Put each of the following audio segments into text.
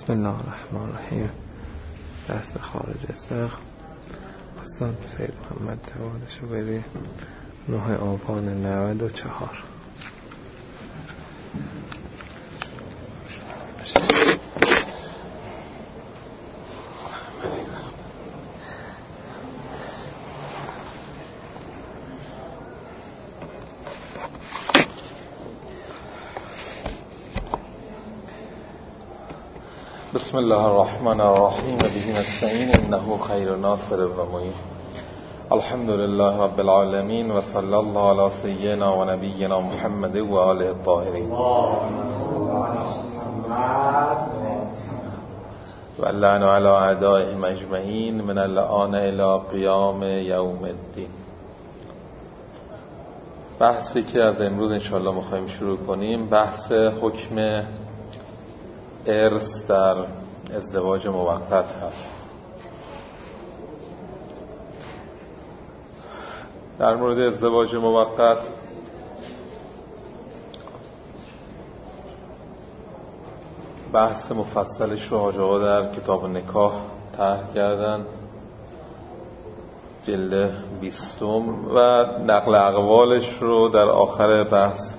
بسم الله الرحمن الرحیم. دست خارج استخ استاد سید محمد تواد شوبری 9 آبان 94. بسم الله الرحمن الرحیم و به نستعین انه خیر ناصر و معین. الحمد لله رب العالمین و صلی الله علی سیدنا و نبینا محمد و آله الطاهرین و اللعن علی اعدائهم اجمعین من الآن الی قیام یوم الدین. بحثی که از امروز انشاءالله میخوایم شروع کنیم بحث حکم ارث در ازدواج موقت هست. در مورد ازدواج موقت بحث مفصلش رو حاج آقا در کتاب نکاح طرح کردن، جلد 20 و نقل اقوالش رو در آخر بحث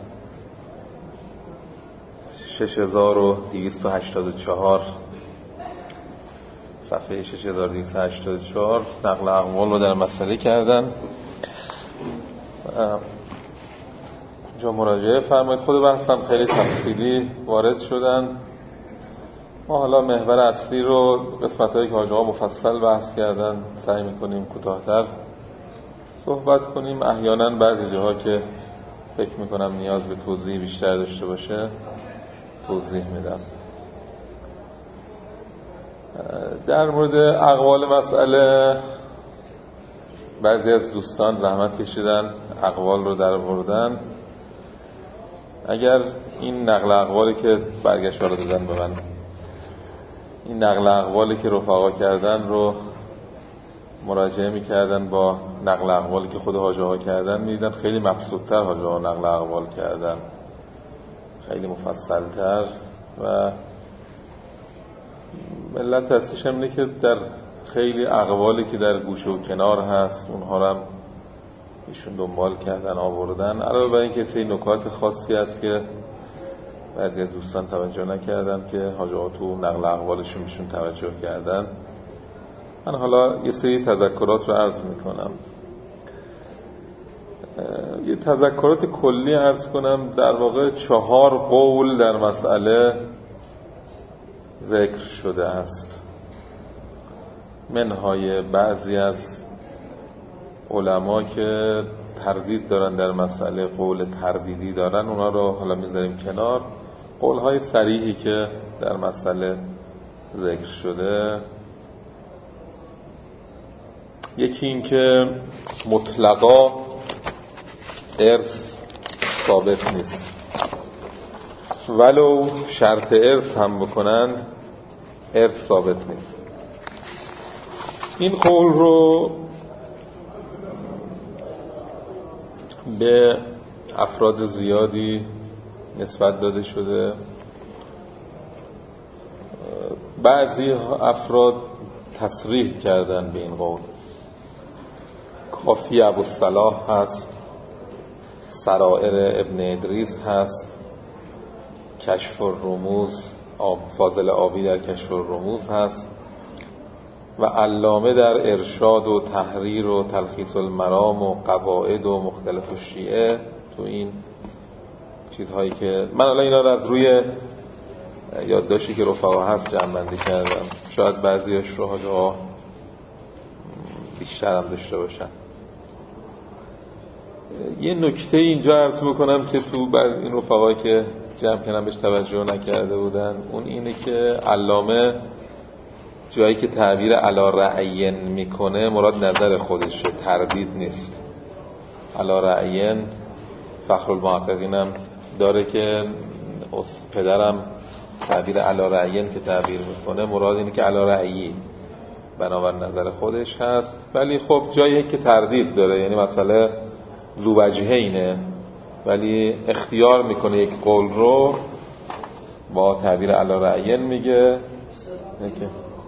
6284 صفحه 6284 نقل اقوال رو در مسئله کردن. جا مراجعه فرمایید. خود بحث هم خیلی تفصیلی وارد شدن. ما حالا محور اصلی رو قسمت‌هایی که حاج آقا مفصل بحث کردن سعی می‌کنیم کوتاه‌تر صحبت کنیم. احیانا بعضی جاها که فکر می‌کنم نیاز به توضیح بیشتر داشته باشه توضیح میدم. در مورد اقوال مسئله بعضی از دوستان زحمت کشیدن اقوال رو در آوردن. اگر این نقل اقوالی که برگشت رو دادن به من، این نقل اقوالی که رفقا کردن رو مراجعه میکردن با نقل اقوالی که خود حاج آقا کردن، میدیدن خیلی مبسوط‌تر حاج آقا نقل اقوال کردن، خیلی مفصل‌تر. و ملت هستش هم اینه که در خیلی اقوالی که در گوشه و کنار هست اونها رو هم ایشون دنبال کردن آوردن، علاوه بر اینکه خیلی نکات خاصی هست که بعضی از دوستان توجه نکردن که حاج آقا تو نقل اقوالشون میشون توجه کردن. من حالا یه سری تذکرات رو عرض میکنم. یه تذکرات کلی عرض کنم. در واقع 4 قول در مسئله ذکر شده است. منهای بعضی از علما که تردید دارن در مسئله، قول تردیدی دارن، اونا رو حالا میذاریم کنار. قولهای صریحی که در مسئله ذکر شده، یکی این که مطلقا ارث ثابت نیست، ولو شرط ارث هم بکنن ارث ثابت نیست. این قول رو به افراد زیادی نسبت داده شده. بعضی افراد تصریح کردن به این قول. کافی ابوالصلاح هست، سرائر ابن ادریس هست، کشف الرموز فاضل آبی در کشف الرموز هست و علامه در ارشاد و تحریر و تلخیص المرام و قواعد و مختلف الشیعه. تو این چیزهایی که من الان اینا رو از روی یادداشتی که رفقا هست جمع بندی کردم، شاید بعضیش رو حاج آقا بیشتر هم داشته باشن. یه نکته اینجا عرض بکنم که تو بر این رفقایی که جمع کردن بهش توجه نکرده بودن، اون اینه که علامه جایی که تعبیر علی رأیین میکنه مراد نظر خودشه، تردید نیست. علی رأیین فخرالمحققین هم داره که پدرم تعبیر علی رأیین که تعبیر میکنه مراد اینه که علی رأیی بنابر نظر خودش هست. ولی خب جایی که تردید داره، یعنی مسئله ذو وجهینه، ولی اختیار میکنه یک قول رو با تعبیر علی رأیین میگه که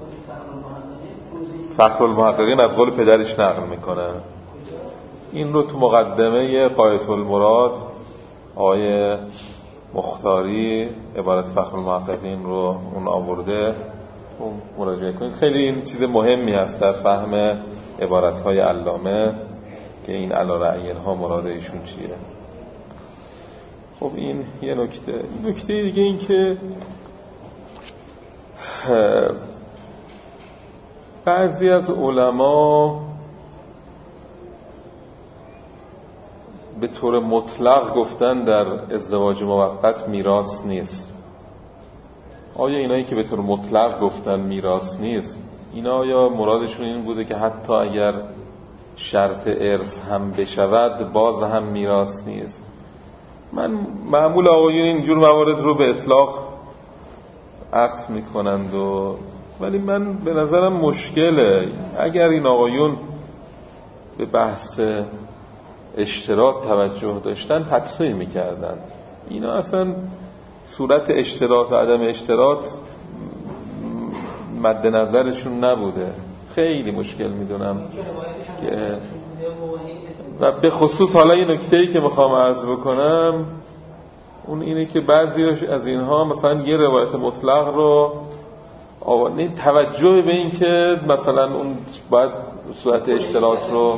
فخرالمحققین از قول پدرش نقل میکنه. این رو تو مقدمه غایة المراد آقای مختاری عبارت فخرالمحققین رو اون آورده، اون مراجعه کنید. خیلی این چیز مهمی هست در فهم عبارت‌های علامه که این علی رأی‌ها مراد ایشون چیه. خب این یه نکته دیگه این که بعضی از علما به طور مطلق گفتن در ازدواج موقت میراث نیست. آیا اینایی که به طور مطلق گفتن میراث نیست، اینا آیا مرادشون این بوده که حتی اگر شرط ارث هم بشود باز هم میراث نیست؟ من معمول آقایون اینجور موارد رو به اطلاق عکس میکنند ولی من به نظرم مشکله اگر این آقایون به بحث اشتراط توجه داشتن تطبیق میکردن. اینا اصلا صورت اشتراط و عدم اشتراط مد نظرشون نبوده. خیلی مشکل میدونم که و به خصوص حالا یه نکته‌ای که میخوام عرض بکنم اون اینه که بعضی از اینها مثلا یه روایت مطلق رو توجه به این که مثلا اون باید صورت اشتراط رو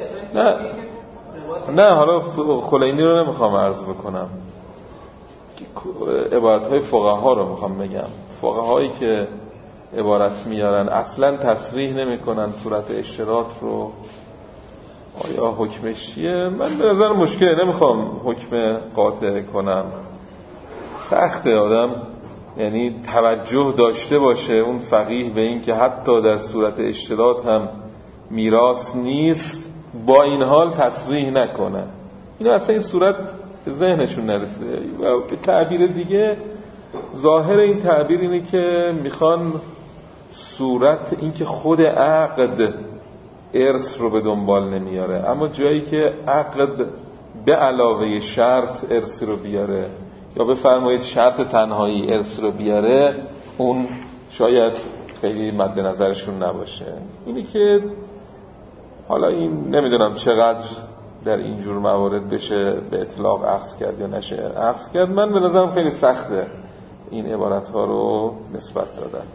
نه حالا خلینی رو نمیخوام عرض بکنم، عبارت‌های فقها رو میخوام بگم. فقهایی که عبارت میارن اصلا تصریح نمیکنن صورت اشتراط رو، آیا حکمش چیه؟ من به نظر مشکل نمیخوام حکم قاطع کنم. سخته آدم یعنی توجه داشته باشه اون فقیه به این که حتی در صورت اشتراط هم میراث نیست با این حال تصریح نکنه. اینا اصلا این صورت به ذهنشون نرسیده. و به تعبیر دیگه ظاهر این تعبیر اینه که میخوان صورت این که خود عقد ارث رو به دنبال نمیاره، اما جایی که عقد به علاوه شرط ارث رو بیاره یا بفرمایید شرط تنهایی ارث رو بیاره، اون شاید خیلی مد نظرشون نباشه. اینی که حالا این نمیدونم چقدر در اینجور موارد بشه به اطلاق اخذ کرد یا نشه اخذ کرد. من به نظرم خیلی سخته این عبارت ها رو نسبت دادن.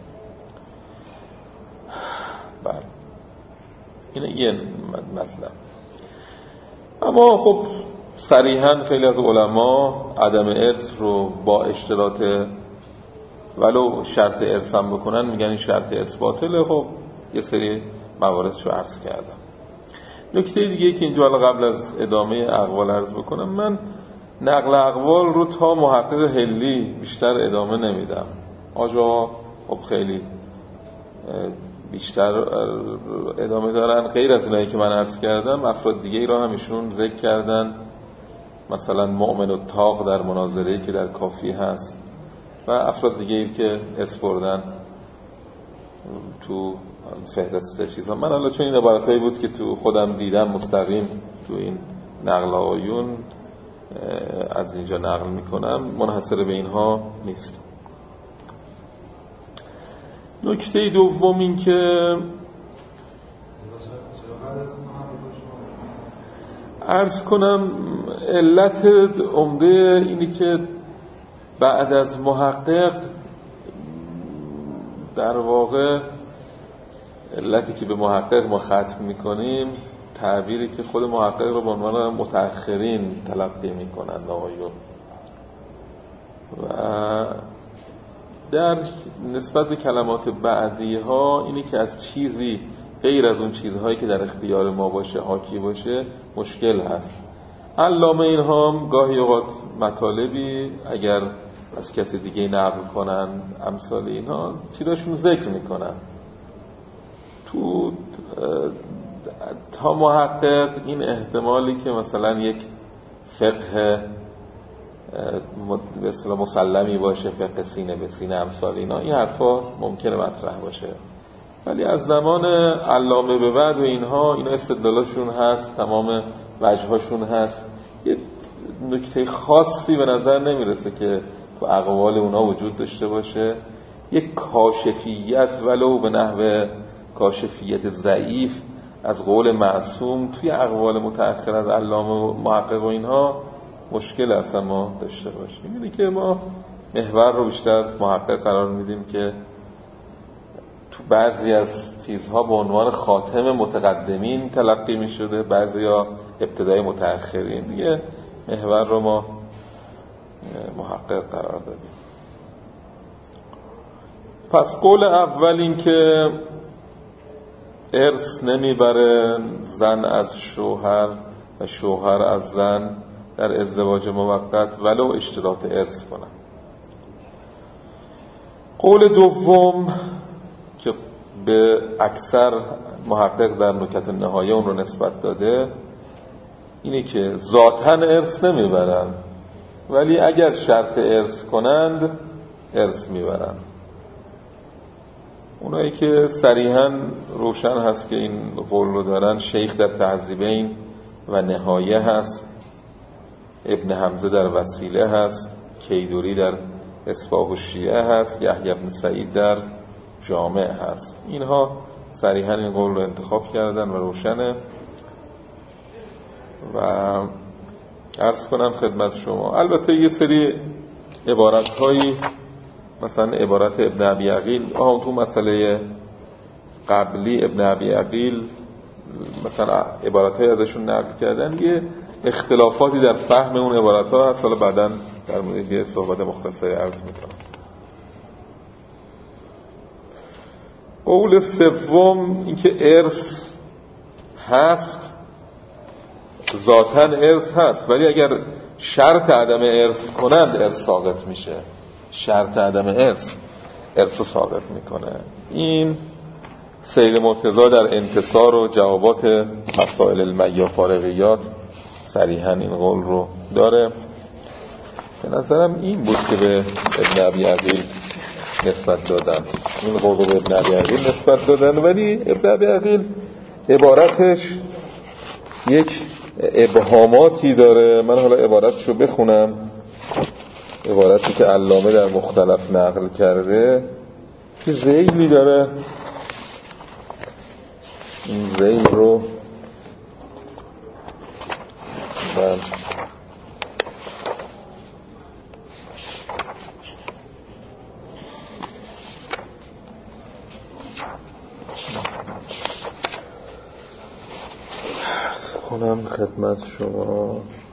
بله این یه مطلب. اما خب صریحاً خیلی از علما عدم ارث رو با اشتراط ولو شرط ارث هم بکنن میگن این شرط ارث باطله. خب یه سری مواردش رو عرض کردم. نکته دیگه که اینجا قبل از ادامه اقوال عرض بکنم، من نقل اقوال رو تا محقق حلی بیشتر ادامه نمیدم. آجا خب خیلی بیشتر ادامه دارن. غیر از اینایی که من عرض کردم افراد دیگه ای را هم ایشون ذکر کردن، مثلا مؤمن الطاق در مناظره‌ای که در کافی هست و افراد دیگه ای که اسپردن تو فهرست چیزا. من حالا چون این عبارتایی بود که تو خودم دیدم مستقیم تو این نقل آیون از اینجا نقل میکنم، منحصر به اینها نیست. نکته دوم این که عرض کنم علت عمده اینی که بعد از محقق در واقع علتی که به محقق ما ختم میکنیم تعبیری که خود محقق رو به عنوان متأخرین تلقی میکنند آقایون، و در نسبت به کلمات بعدی ها اینی که از چیزی غیر از اون چیزهایی که در اختیار ما باشه حاکی باشه مشکل هست. علامه اینها هم گاهی اوقات مطالبی اگر از کسی دیگه نقل کنن امثال اینها چیزاشون ذکر میکنن. تو تا محقق این احتمالی که مثلا یک فقه به اصطلاح مسلمی باشه، فقه سینه به سینه امثال این حرفا ممکنه مطرح باشه، ولی از زمان علامه به بعد و اینا استدلالشون هست، تمام وجهاشون هست. یه نکته خاصی به نظر نمیرسه که تو اقوال اونا وجود داشته باشه یک کاشفیت ولو به نحو کاشفیت ضعیف از قول معصوم توی اقوال متأخر از علامه و محقق و اینها مشکل اصلا ما داشته باشیم. اینه که ما محور رو بیشتر از محقق قرار میدیم که تو بعضی از چیزها به عنوان خاتم متقدمین تلقی میشده، بعضی ها ابتدای متأخرین. دیگه محور رو ما محقق قرار دادیم. پس قول اول این که ارث نمیبره زن از شوهر و شوهر از زن در ازدواج موقت ولو اشتراط ارث کنن. قول دوم که به اکثر محقق در نکات نهایه اون رو نسبت داده اینه که ذاتاً ارث نمیبرن، ولی اگر شرط ارث کنند ارث میبرن. اونایی که صریحاً روشن هست که این قول رو دارن شیخ در تهذیبین و نهایه هست، ابن حمزه در وسیله هست، کیدوری در اصباح الشیعه هست، یحیی بن سعید در جامع هست. اینها صریحاً این قول رو انتخاب کردن و روشنه. و عرض کنم خدمت شما البته یه سری عبارت‌هایی مثلا عبارت ابن ابی عقیل تو مسئله قبلی ابن ابی عقیل مثلا عبارت‌های ازشون نقل کردن، یه اختلافاتی در فهم اون عبارت‌ها هست. حالا بعداً در مورد یه صحبت مختصری عرض می‌کنم. قول سوم این که ارث هست، ذاتاً ارث هست، ولی اگر شرط عدم ارث کنند ارث ساقط میشه. شرط عدم ارث ساقط میکنه. این سید مرتضی در انتصار و جوابات مسائل المی و فارغیات صریحاً این قول رو داره. به نظرم این بود که به ابن ابی عقیل نسبت دادن، این قول رو به ابن ابی عقیل نسبت دادن، ولی ابن ابی عقیل عبارتش یک ابهاماتی داره. من حالا عبارتشو بخونم، عبارتی که علامه در مختلف نقل کرده که ذیلی داره. این ذیل رو من کنم خدمت شما.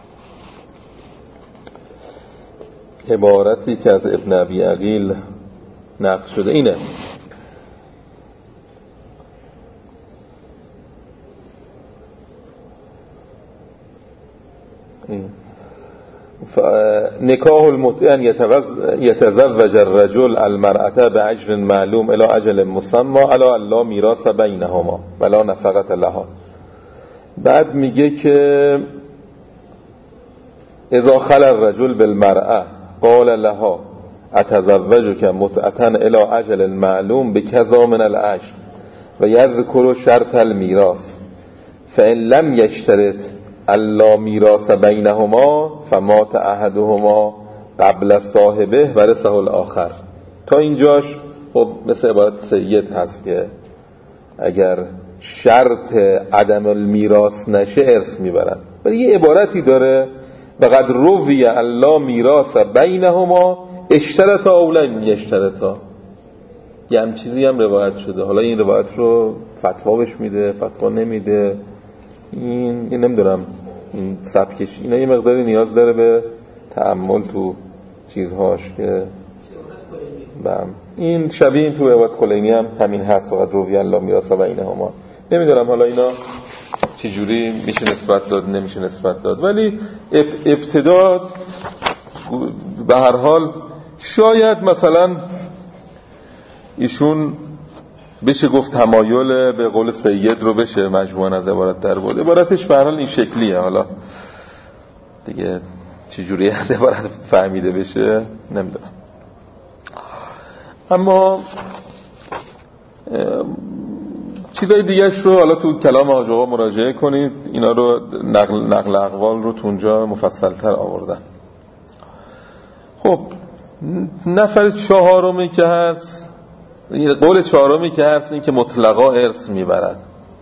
عبارتی که از ابن ابی عقیل نقل شده اینه: نکاح المتعن یتزوج الرجل المرأة بعجل معلوم الى اجل مسمى الا الله میراث بینهما ولا نفقة لها. بعد میگه که اذا خلى الرجل بالمرأة قال لها اتزوجك متعة الى اجل معلوم بكذا من الاجر و یذکر شرط الميراث فان لم يشترط الا میراث بینهما فمات احدهما قبل صاحبه ورثه الاخر. تا اینجاش خب مثل عبارت سید هست که اگر شرط عدم المیراث نشه ارث میبرن، ولی یه عبارتی داره وقد روی الا میراث بینهما اشترطا او لم یشترطا. یه هم چیزی هم روایت شده، حالا این روایت رو فتوا بهش میده، فتوا نمیده، این نمیدونم این سبکش اینا یه مقداری نیاز داره به تأمل تو چیزهاش که این شبیه این تو روایت کلینی هم همین هست وقد روی الا میراث بینهما. نمیدونم حالا اینا چجوری میشه نسبت داد نمیشه نسبت داد، ولی ابتدا به هر حال شاید مثلا ایشون بشه گفت تمایل به قول سید رو بشه مجموعاً از عبارت در بود. عبارتش به هر حال این شکلیه، حالا دیگه چجوری از عبارت فهمیده بشه نمیدونم. اما چیزای دیگه‌اش رو حالا تو کلام حاج آقا مراجعه کنید، اینا رو نقل اقوال رو تو اونجا مفصل‌تر آوردن. خب نفر چهارمی که هست قول چهارمی که هست این که مطلقا ارث میبرد.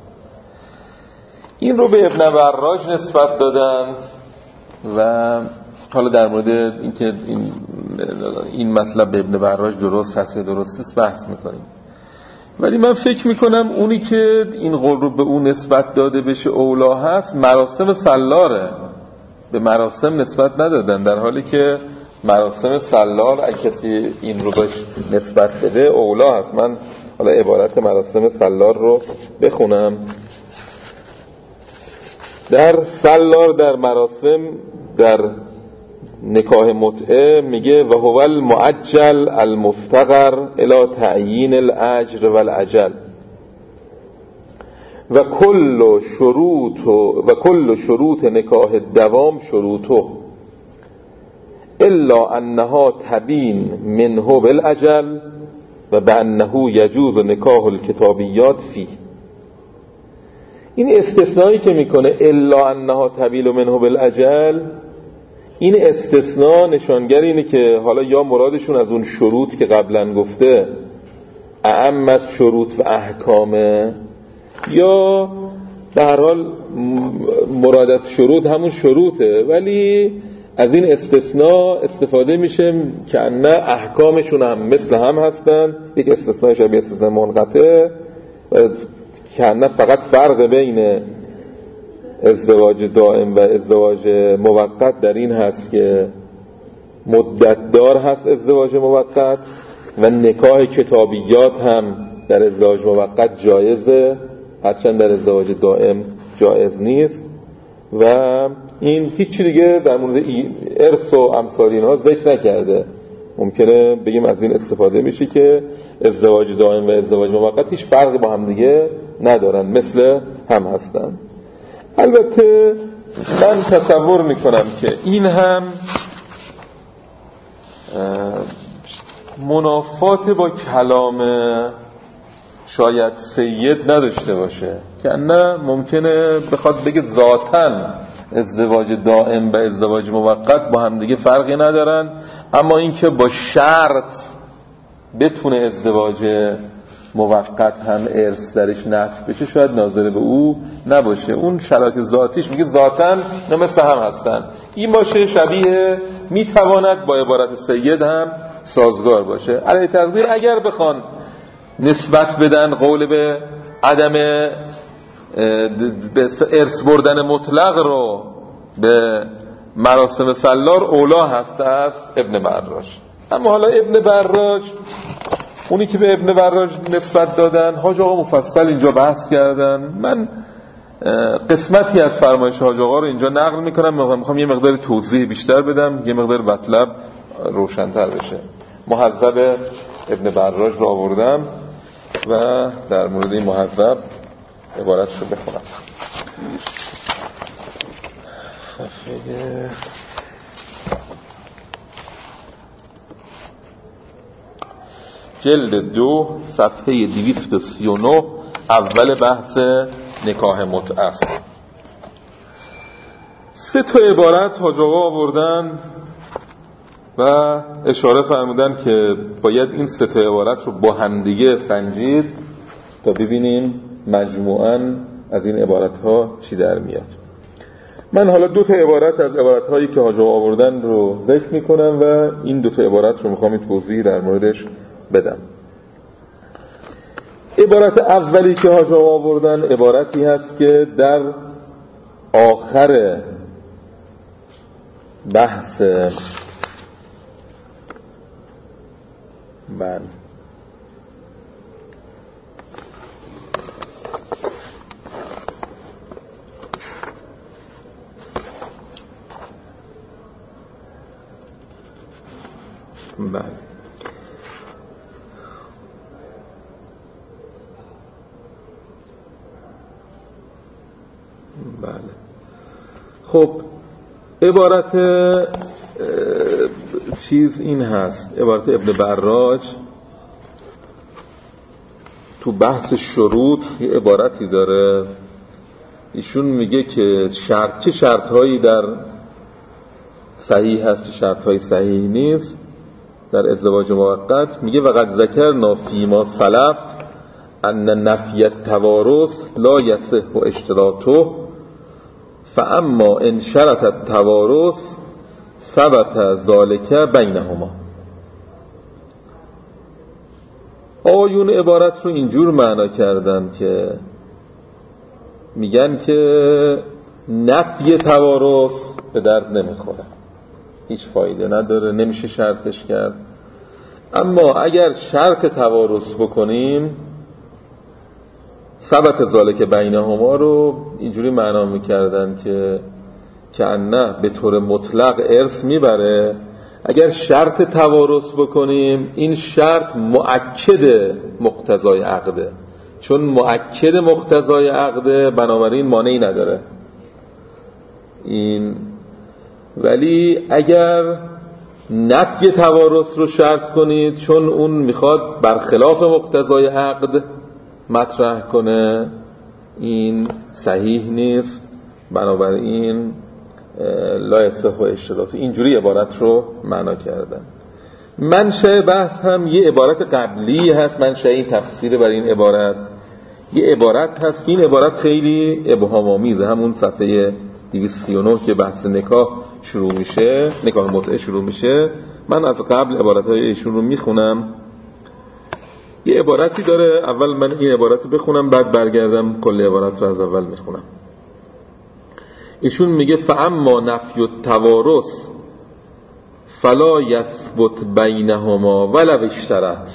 این رو به ابن براج نسبت دادن و حالا در مورد اینکه این مطلب به ابن براج درست هست یا درست نیست بحث میکنیم، ولی من فکر میکنم اونی که این قول رو به اون نسبت داده بشه اولا هست مراسم سلاره، به مراسم نسبت ندادن، در حالی که مراسم سلار اگه کسی این رو بهش نسبت بده اولا هست. من حالا عبارت مراسم سلار رو بخونم. در سلار در مراسم در نکاح متعه میگه و هو المعجل المفتقر الی تعیین الاجر والعجل و کل شروط نکاح دوام شروطه الا انها تبین منه بالاجل و بانه یجوز نکاح الکتابیات فیه. این استثنایی که میکنه الا انها تبین منه بالاجل، این استثناء نشانگر اینه که حالا یا مرادشون از اون شروط که قبلا گفته اعم از شروط و احکامه، یا به هر حال مرادت شروط همون شروطه ولی از این استثناء استفاده میشه که نه احکامشون هم مثل هم هستن، یک استثناء شبیه استثناء منقطع، که نه فقط فرق بین ازدواج دائم و ازدواج موقت در این هست که مدت دار هست ازدواج موقت و نکاح کتابیات هم در ازدواج موقت جایزه، هرچند در ازدواج دائم جایز نیست. و این هیچ دیگه در مورد ارث و امثال اینها ذکر نکرده. ممکنه بگیم از این استفاده میشه که ازدواج دائم و ازدواج موقت هیچ فرقی با هم دیگه ندارن، مثل هم هستن. البته من تصور میکنم که این هم منافات با کلام شاید سید نداشته باشه، که نه ممکنه بخواد بگه ذاتاً ازدواج دائم و ازدواج موقت با هم دیگه فرقی ندارن، اما اینکه با شرط بتونه ازدواج موقت هم ارث درش نفی بشه شاید ناظر به او نباشه. اون شرایط ذاتیش میگه ذاتاً مثل هم هستن. این باشه شبیه میتواند با عبارت سید هم سازگار باشه. علی تقدیر اگر بخوان نسبت بدن قول به عدم به ارث بردن مطلق رو به مراسم سلار اولا هست از ابن براج. اما حالا ابن براج، اونی که به ابن براج نسبت دادن حاج آقا مفصل اینجا بحث کردن. من قسمتی از فرمایش حاج آقا رو اینجا نقل میکنم، میخوام یه مقدار توضیح بیشتر بدم، یه مقدار مطلب روشن‌تر بشه. مهذب ابن براج رو آوردم و در مورد این مهذب عبارتش رو بخونم. جلد 2 صفحه 239 اول بحث نکاح متعه است. 3 عبارت حاج آقا آوردن و اشاره فرمودن که باید این 3 عبارت رو با همدیگه سنجید تا ببینیم مجموعاً از این عبارت‌ها چی در میاد. من حالا 2 عبارت از عبارت‌هایی که حاج آقا آوردن رو ذکر می‌کنم و این 2 عبارت رو می‌خوام توضیح در موردش بدم. عبارت اولی که حاج آقا آوردن عبارتی هست که در آخر بحث بله خب عبارت چیز این هست، عبارت ابن براج تو بحث شروط یه عبارتی داره. ایشون میگه که چه شرطهایی در صحیح هست، چه شرطهایی صحیح نیست. در ازدواج موقت میگه وقد ذکرنا فیما سلف ان نفی التوارث لا یصح اشتراطه فاما ان شرط التوارث ثبت ذلك بینهما. آیون عبارت رو اینجور معنا کردن که میگن که نفی توارث به درد نمیخوره، هیچ فایده نداره، نمیشه شرطش کرد. اما اگر شرط توارث بکنیم ثبت ذالک بینهما رو اینجوری معنا میکردن که نه به طور مطلق ارث میبره. اگر شرط توارث بکنیم این شرط مؤکد مقتضای عقده، چون مؤکد مقتضای عقده بنابراین مانعی نداره این. ولی اگر نفی توارث رو شرط کنید چون اون میخواد برخلاف مقتضای عقد مطرح کنه این صحیح نیست، بنابراین لا یصح اشتراطه. اینجوری عبارت رو معنا کردن. منشأ بحث هم یه عبارت قبلی هست، منشأ این تفسیر برای این عبارت یه عبارت هست که این عبارت خیلی ابهام آمیزه. همون صفحه 239 که بحث نکاح شروع میشه، نکاح متعه شروع میشه، من از قبل عبارت‌های ایشون رو میخونم. یه عبارتی داره، اول من این عبارت رو بخونم بعد برگردم کل عبارت رو از اول میخونم. ایشون میگه فاما نفی التوارث فلا یثبت بینهما ولو اشترط.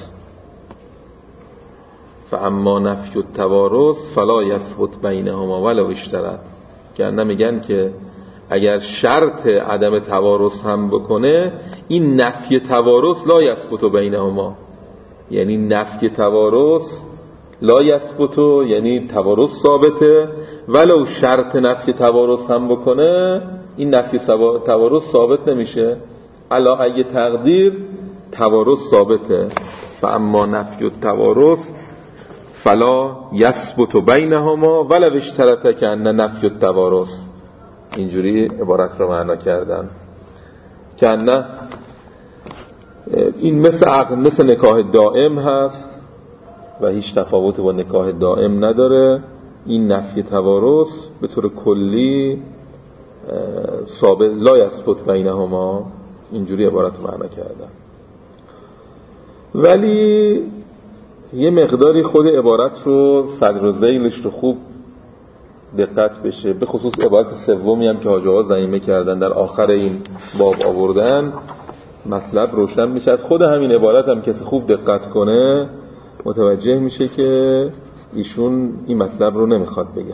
فاما نفی التوارث فلا یثبت بینهما ولو اشترط. که میگن که اگر شرط عدم توارث هم بکنه این نفی توارث لا یثبت بینهما، یعنی نفی توارث لا یثبت یعنی توارث ثابته، ولو شرط نفی توارث هم بکنه این نفی توارث ثابت نمیشه. علا ای تقدیر توارث ثابته. فاما نفی التوارث فلا یثبت بینهما ولو اشترط که ان نفی التوارث. اینجوری عبارت رو معنا کردن که نه این مثل نکاح دائم هست و هیچ تفاوتی با نکاح دائم نداره. این نفی توارث به طور کلی ثابت لا یثبت بینهما. اینجوری عبارت رو معنا کردن. ولی یه مقداری خود عبارت رو صدر و ذیلش رو خوب دقت بشه، به خصوص عبارت سومی هم که حاجی آقا ضمیمه کردن در آخر این باب آوردن مطلب روشن میشه. از خود همین عبارت هم کسی خوب دقت کنه متوجه میشه که ایشون این مطلب رو نمیخواد بگه.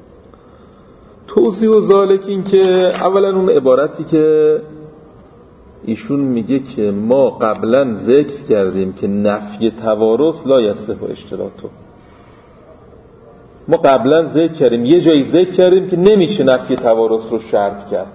توضیح و ذالک این که اولا اون عبارتی که ایشون میگه که ما قبلا ذکر کردیم که نفی توارث لا یصح اشتراطه. ما قبلا ذکر کردیم، یه جایی ذکر کردیم که نمیشه نفی توارث رو شرط کرد.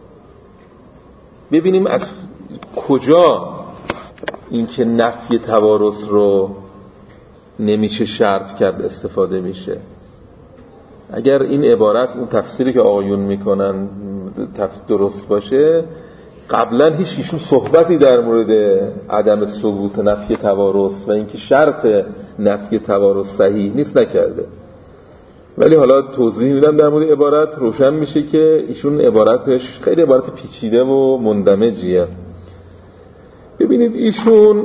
ببینیم از کجا این که نفی توارث رو نمیشه شرط کرد استفاده میشه. اگر این عبارت اون تفسیری که آقایون میکنن درست باشه، قبلا هیچ ایشون صحبتی در مورد عدم ثبوت نفی توارث و اینکه شرط نفی توارث صحیح نیست نکرده. ولی حالا توضیح میدم در مورد عبارت، روشن میشه که ایشون عبارتش خیلی عبارت پیچیده و مندمجیه. ببینید ایشون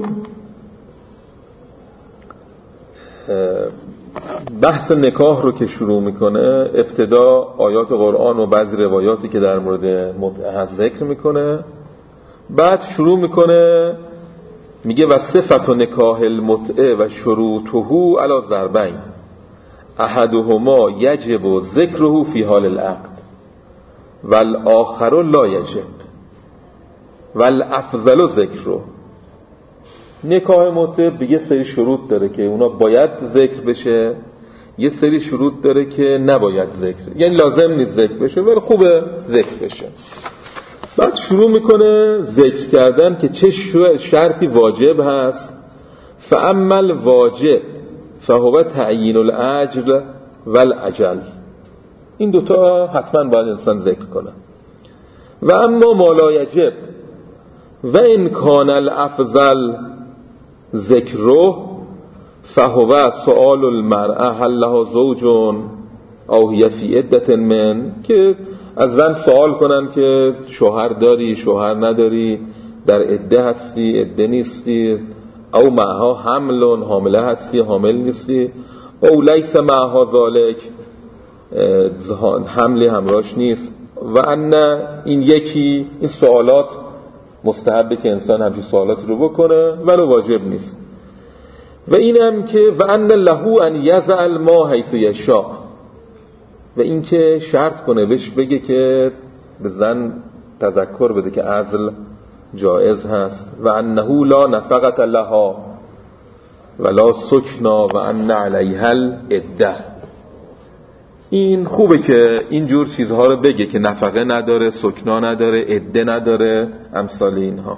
بحث نکاح رو که شروع میکنه ابتدا آیات قرآن و بعضی روایاتی که در مورد متعه هست ذکر میکنه، بعد شروع میکنه میگه و صفت نکاح المتعه و شروطه علی ضربین احدهما یجب ذکره فی حال العقد والآخر لا یجب والافضل ذکره. نکاح متعه به یه سری شروط داره که اونا باید ذکر بشه، یه سری شروط داره که نباید ذکر، یعنی لازم نیست ذکر بشه ولی خوبه ذکر بشه. بعد شروع میکنه ذکر کردن که چه شرطی واجب هست. فاما الواجب فهو تعیین الاجر والاجل. این دوتا حتما باید انسان ذکر کنه. و اما ما لا یجب و ان کان الافضل ذکره فهو سؤال المرأة هل لها زوج او هي فی عدة من، که از زن سوال کنن که شوهر داری شوهر نداری، در عده هستی عده نیستی، او معها حمل حامله هستی حامل نیستی، او لیس معها ذالک حملی همراهش نیست. و ان این یکی این سوالات مستحبه که انسان همچین سوالات رو بکنه ولی واجب نیست. و اینم که و ان له ان یضع الماء حیث یشاء، و این که شرط کنه بهش بگه که به زن تذکر بده که عزل جائز هست. و انه لا نفقت لها ولا سکنا و ان علیها العده. این خوبه که اینجور چیزها رو بگه که نفقه نداره، سکنا نداره، عده نداره، امثال اینها.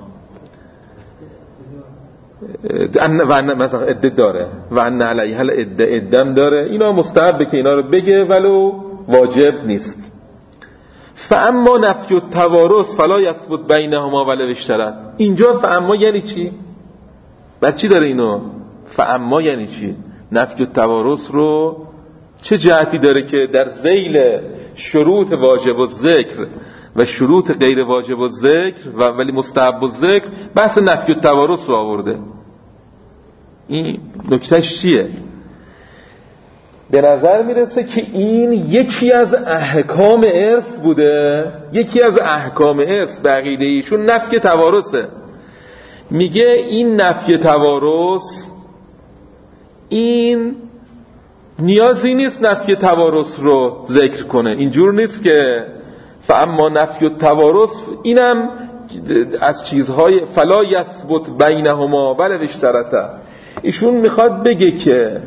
و ان مثلا عده داره و ان علیها العده، عدم داره. اینا مستحبه که اینا رو بگه ولو واجب نیست. فاما نفی التوارث فلا یثبت بینهما ولو اشترط. اینجا فاما یعنی چی؟ بر چی داره اینو؟ فاما یعنی چی؟ نفی التوارث رو چه جهتی داره که در ذیل شروط واجب الذکر و شروط غیر واجب الذکر و ولی مستحب الذکر بحث نفی التوارث رو آورده؟ این نکتهش چیه؟ به نظر میرسه که این یکی از احکام ارث بوده، یکی از احکام ارث به عقیده ایشون نفی توارثه. میگه این نفی توارث این نیازی نیست نفی توارث رو ذکر کنه، اینجور نیست که فاما نفی التوارث اینم از چیزهای فلا یثبت بینهما ولو اشترطا. ایشون میخواد بگه که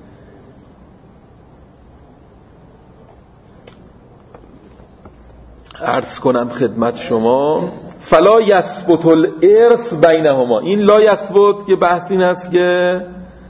عرض کنم خدمت شما فلا یثبت الارث بینهما. این لا یثبت که بحث این است که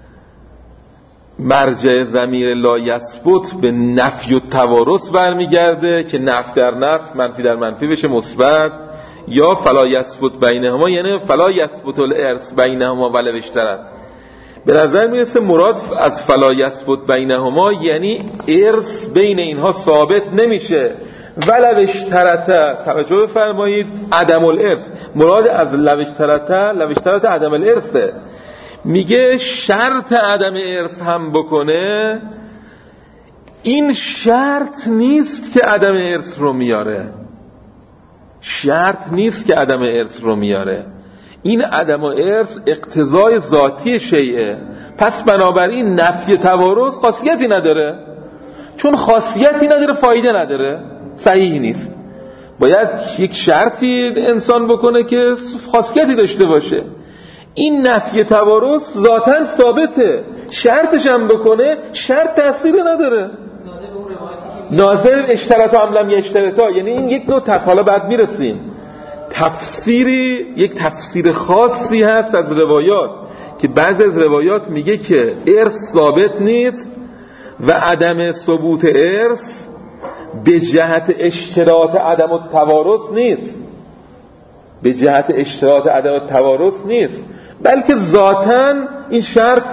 مرجع ضمیر لا یثبت به نفی التوارث برمیگرده که نفی در نفی منفی در منفی بشه مثبت، یا فلا یثبت بینهما یعنی فلا یثبت الارث بینهما ولو اشترط. به نظر میرسه مراد از فلا یثبت بینهما یعنی ارث بین اینها ثابت نمیشه ولو اشترط. توجه بفرمایید، عدم الارث مراد از لو اشترط عدم الارثه. میگه شرط عدم ارث هم بکنه این شرط نیست که عدم ارث رو میاره، شرط نیست که عدم ارث رو میاره. این عدم ارث اقتضای ذاتی شیئه. پس بنابراین نفی توارث خاصیتی نداره، چون خاصیتی نداره فایده نداره، صحیح نیست. باید یک شرطی انسان بکنه که خاصیتی داشته باشه. این نفی توارث ذاتاً ثابته، شرطش هم بکنه شرط تأثیر نداره. ناظر اشترط و لم یشترطا، یعنی این یک نوع حالا بعد میرسیم تفسیری، یک تفسیر خاصی هست از روایات که بعضی از روایات میگه که ارث ثابت نیست و عدم ثبوت ارث به جهت اشتراط عدم التوارث نیست، به جهت اشتراط عدم التوارث نیست، بلکه ذاتاً این شرط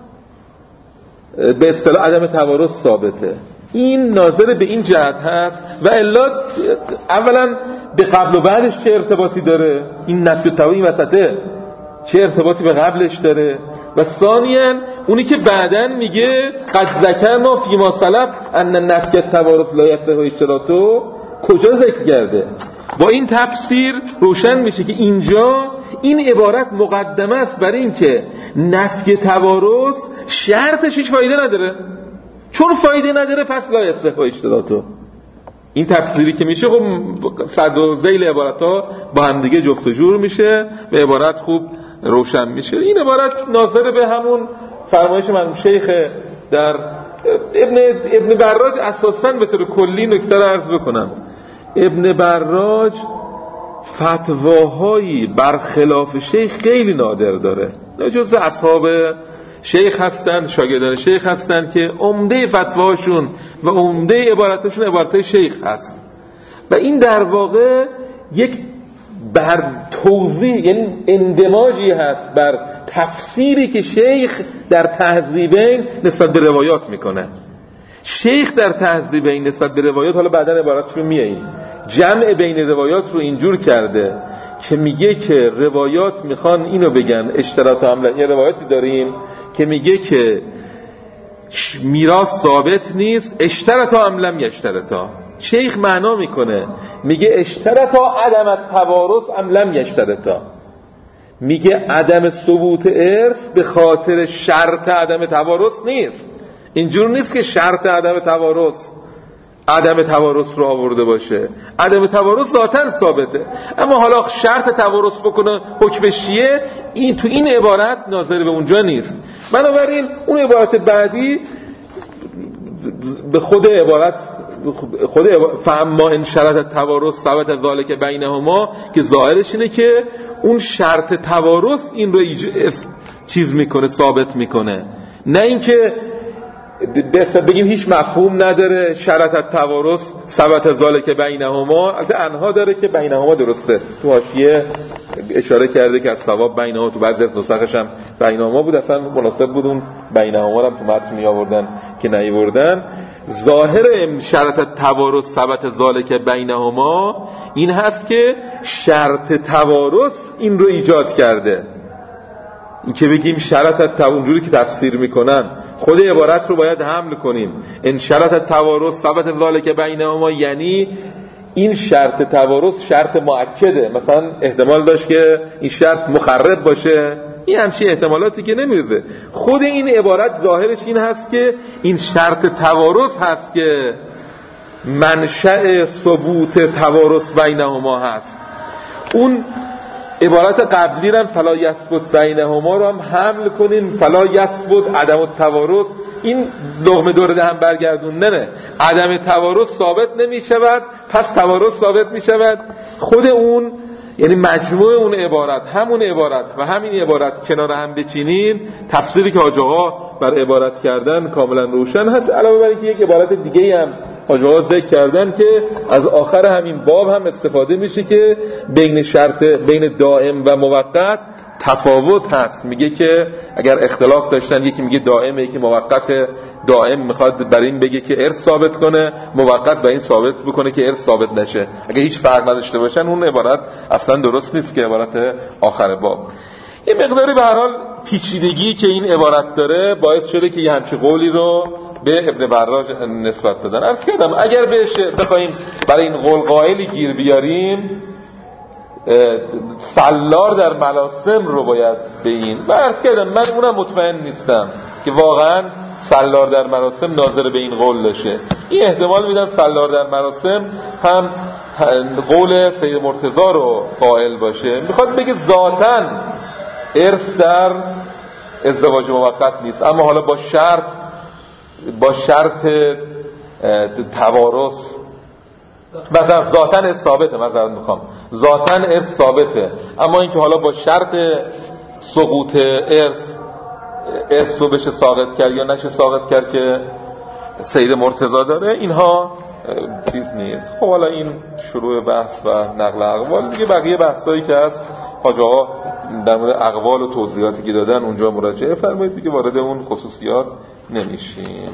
به اصطلاح عدم توارث ثابته. این ناظر به این جهت هست. و الا اولا به قبل و بعدش چه ارتباطی داره؟ این نفی التوارث این وسطه چه ارتباطی به قبلش داره؟ و ثانیاً اونی که بعداً میگه قد ذکرنا فیما سلف ان نفی التوارث لا یقتضی اشتراطه، کجا ذکر کرده؟ با این تفسیر روشن میشه که اینجا این عبارت مقدمه است بر این که نفی توارث شرطش هیچ فایده نداره، چون فایده نداره پس لا یصح اشتراطه. این تفسیری که میشه خب صد و ذیل عبارت ها با هم دیگه جفت و جور میشه و عبارت خوب روشن میشه. این عبارت ناظر به همون فرمایش من شیخ در ابن براج. اساساً به طور کلی نکته رو عرض بکنم، ابن براج فتواهایی برخلاف شیخ خیلی نادر داره، جز اصحاب شیخ هستن، شاگردان شیخ هستن که عمده فتواهاشون و عمده عبارتاشون عبارتای شیخ هست. و این در واقع یک بر توضیح، یعنی اندماجی هست بر تفسیری که شیخ در تهذیبین نسبت به روایات میکنه. شیخ در تهذیبین نسبت به روایات، حالا بعداً عبارتش رو میاییم، جمع بین روایات رو اینجور کرده که میگه که روایات میخوان اینو بگن اشتراط عملا. یه روایتی داریم که میگه که میراث ثابت نیست، اشترطا ام لم یشترطا. شیخ معنا میکنه، میگه اشترطا عدم التوارث ام لم یشترطا. میگه عدم ثبوت ارث به خاطر شرط عدم توارث نیست. اینجور نیست که شرط عدم توارث رو آورده باشه. عدم توارث ذاتاً ثابته، اما حالا شرط توارث بکنه حکم شیعه، این تو این عبارت ناظر به اونجا نیست. بنابراین اون عبارت بعدی به خود عبارت فاما ان شرط توارث ثبت ذلک بینهما، که ظاهرش اینه که اون شرط توارث این رو چیز میکنه، ثابت میکنه، نه اینکه بگیم هیچ مفهوم نداره شرط توارث ثبت ذلک بینهما. البته انها داره که بینهما درسته، تو حاشیه اشاره کرده که از ثواب بینهما، تو بعضی از نسخش هم بینهما بود، اصلا مناسب بود اون بینهما رو هم تو متن می آوردن که نیاوردن. ظاهر شرط توارث ثبت ذلک بینهما این هست که شرط توارث این رو ایجاد کرده. این که بگیم شرط اونجوری که تفسیر میکنن، خود عبارت رو باید حمل کنیم. ان شرط توارث ثبت ذلک بینهما، یعنی این شرط توارث شرط مؤکده. مثلا احتمال داشت که این شرط مخرب باشه، این همچین احتمالاتی که نمیرده. خود این عبارت ظاهرش این هست که این شرط توارث هست که منشأ ثبوت توارث بینهما هست. اون عبارت قبلی رو فلا یثبت بینهما رو هم حمل کنین، فلا یثبت عدم التوارث. این لقمه دور دهن برگردوندنه. عدم توارث ثابت نمی شود، پس توارث ثابت می شود. خود اون یعنی مجموع اون عبارت، همون عبارت و همین عبارت کنار هم بچینین، تفسیری که حاج آقا بر عبارت کردن کاملا روشن هست. علاوه بر اینکه یک عبارت دیگه هم حاج آقا ذکر کردن که از آخر همین باب هم استفاده میشه که بین دائم و موقت تفاوت هست. میگه که اگر اختلاف داشتن، یکی میگه دائمه، یکی موقت. دائم میخواد بر این بگه که ارث ثابت کنه، موقت بر این ثابت بکنه که ارث ثابت نشه. اگه هیچ فرق نداشته باشن اون عبارت اصلا درست نیست که عبارت آخر باب. یه مقداری به هر حال پیچیدگی که این عبارت داره باعث شده که یه همچین قولی رو به ابن براج نسبت بدن. عرض کردم اگر بخوایم برای این قول قائلی گیر بیاریم، سالار در ملاسم رو باید به این و عرض کردم من اونم مطمئن نیستم که واقعا سالار در مراسم ناظر به این قول داشته. این احتمال میدم سالار در مراسم هم قول سید مرتضی رو قائل باشه، میخواد بگه ذاتاً ارث در ازدواج موقت نیست، اما حالا با شرط توارث مثلا ذاتاً ارث ثابته، مثلا میخوام ذاتاً ارث ثابته، اما اینکه حالا با شرط سقوط ارث رو بشه ساقط کرد یا نشه ساقط کرد که سید مرتضی داره، اینها چیز نیست. خب حالا این شروع بحث و نقل اقوال دیگه. بقیه بحثایی که هست حاج آقا در مورد اقوال و توضیحاتی که دادن اونجا مراجعه فرمایید دیگه، وارد اون خصوصیات نمیشیم.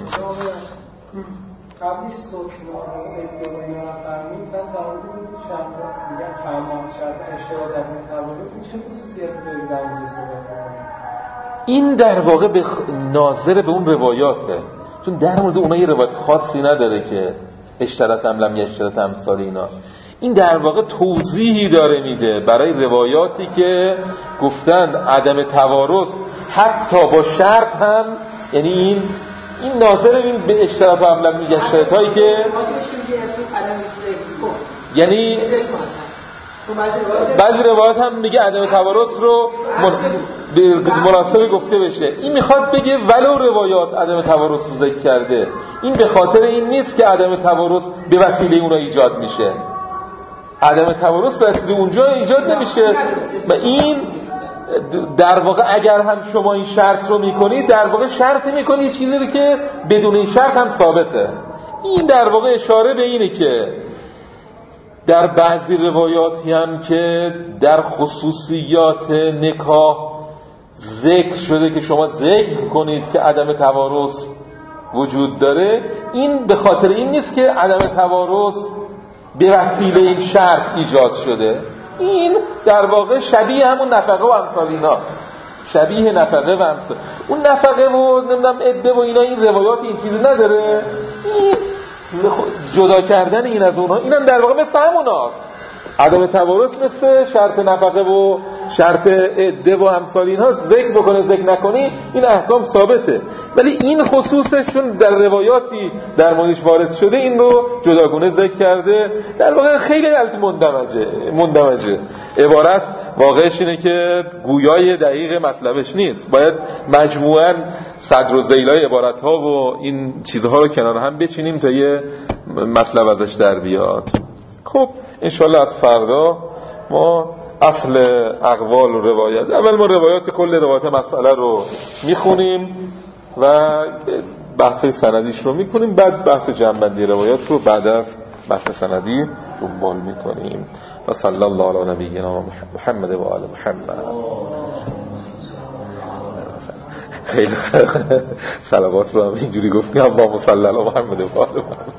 قبلی سوچنا رو ادعایی نفرمید و فرمودید میگن فرمان شرط اشتراط در توارث، این چه خصوصیاتی دارید در مورد صحبت کنید؟ این در واقع ناظر به اون روایاته، چون در مورد اونها یه روایت خاصی نداره که اشتراط ام لم یشترط امثال اینا. این در واقع توضیحی داره میده برای روایاتی که گفتن عدم توارث حتی با شرط هم، یعنی این ناظر این به اشتراط ام لم یشترط هایی که یعنی بعضی روایات هم میگه عدم توارث رو مناسب گفته بشه. این میخواد بگه ولو روایات عدم توارث رو ذکر کرده، این به خاطر این نیست که عدم توارث به وسیله اونها ایجاد میشه. عدم توارث به وسیله اونجا ایجاد نمیشه و این در واقع اگر هم شما این شرط رو میکنید، در واقع شرطی میکنید چیزی رو که بدون این شرط هم ثابته. این در واقع اشاره به اینه که در بعضی روایاتی هم که در خصوصیات نکاح ذکر شده که شما ذکر کنید که عدم توارث وجود داره، این به خاطر این نیست که عدم توارث به وسیله این شرط ایجاد شده. این در واقع شبیه همون نفقه و امثال ایناست، شبیه نفقه و امثال اون نفقه و نمیدونم عده و اینا. این روایات این چیزی نداره، این جدا کردن این از اونها، اینم در واقع مثل هموناست. عدم توارث مثل شرط نفقه و شرط عده و امثال اینها، ذکر بکنه ذکر نکنی این احکام ثابته، ولی این خصوصشون در روایاتی در موردش وارد شده این رو جداگونه ذکر کرده. در واقع خیلی مندمجه. عبارت واقعش اینه که گویای دقیق مطلبش نیست، باید مجموعاً صدر و ذیلای عبارت ها و این چیزها رو کنار هم بچینیم تا یه مطلب ازش در بیاد. خب انشالله از فردا ما اصل اقوال و روایت، اول ما روایات کل روایت مسئله رو میخونیم و بحث سندیش رو میکنیم، بعد بحث جمع‌بندی روایات رو بعد از بحث سندی دنبال میکنیم. و صلی الله علی نبینا محمد و آل محمد. خیلی صلوات رو هم اینجوری گفتیم، اللهم صلی علی محمد و آل محمد.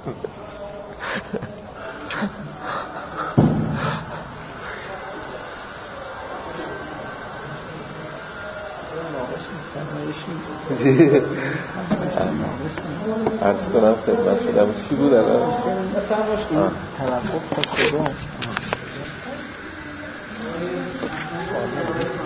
عرض کنم خدمت شدم چی بود الان؟ مثلا باش توقف تا کدوم